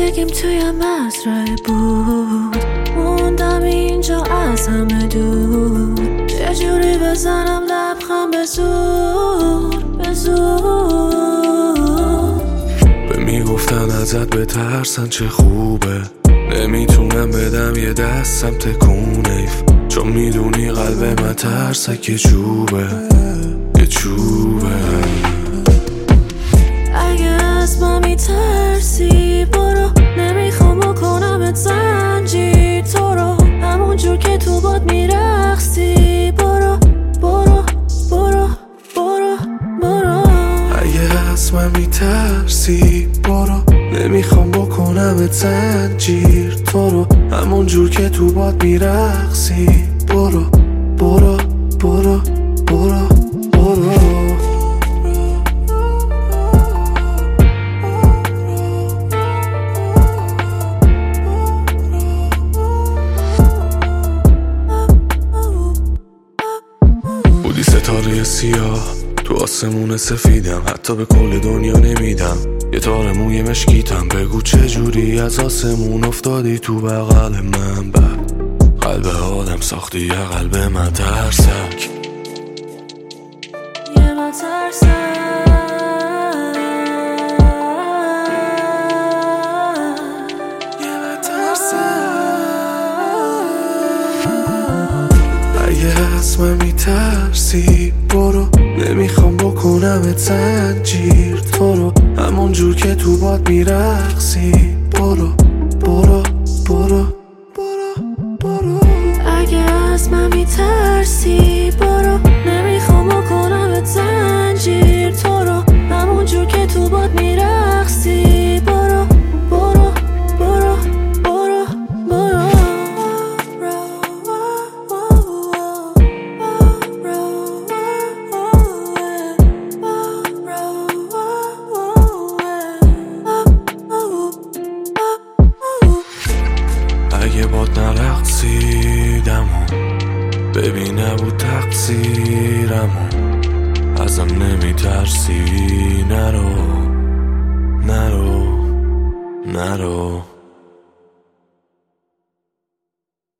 زندگیم توی مزرعه بود، موندم اینجا از همه دور. یه جوری بزنم لبخند به زور به زور. به میگفتن ازت بترسن چه خوبه، نمیتونم بدم یه دستم تکون ایف، چون میدونی قلب من ترسک یه چوبه یه چوبه. اگه از من میترسی برو، نمیخوام بکنمت زنجیر تو رو، همون جور که تو باد میرقصی. برو برو برو برو برو. اگه از من میترسی برو، نمیخوام بکنمت زنجیر تو رو، همون جور که تو باد میرقصی. برو برو برو برو برو. بودی ستاره سیاه تو آسمون سفیدم، حتی به کل دنیا نمیدم یه تار موی مشکیتم. بگو چجوری از آسمون افتادی تو بغل من، بعد قلب آدم ساختی یه قلب من ترسک یه من ترسک. اگه از من میترسی برو، نمیخوام بکنمت زنجیر تو رو، همون جور که تو باد میرقصی. برو برو برو برو برو. اگه از من میترسی برو، نمیخوام بکنمت زنجیر تو رو، همون جور که تو باد میرقصی. برو برو برو برو برو. اگه باد نرقصیدمو ببین نبود تقصیرمو، ازم نمیترسی نرو نرو نرو.